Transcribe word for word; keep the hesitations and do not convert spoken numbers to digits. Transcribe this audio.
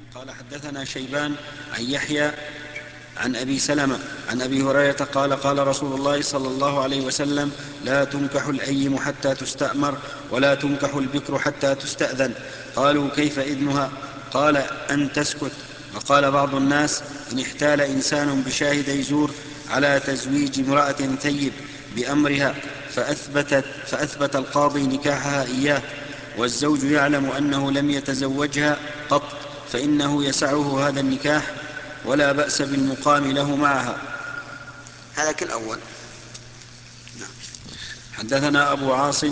قال حدثنا شيبان عن يحيى عن أبي سلمة عن أبي هريرة قال قال رسول الله صلى الله عليه وسلم: لا تنكح الأيم حتى تستأمر، ولا تنكح البكر حتى تستأذن. قالوا: كيف إذنها؟ قال: أن تسكت. وقال بعض الناس: إن احتال إنسان بشاهدي زور على تزويج امرأة ثيب بأمرها فأثبت, فأثبت القاضي نكاحها إياه، والزوج يعلم أنه لم يتزوجها قط، فإنه يسعه هذا النكاح ولا بأس بالمقام له معها. هذا كالأول. حدثنا أبو عاصم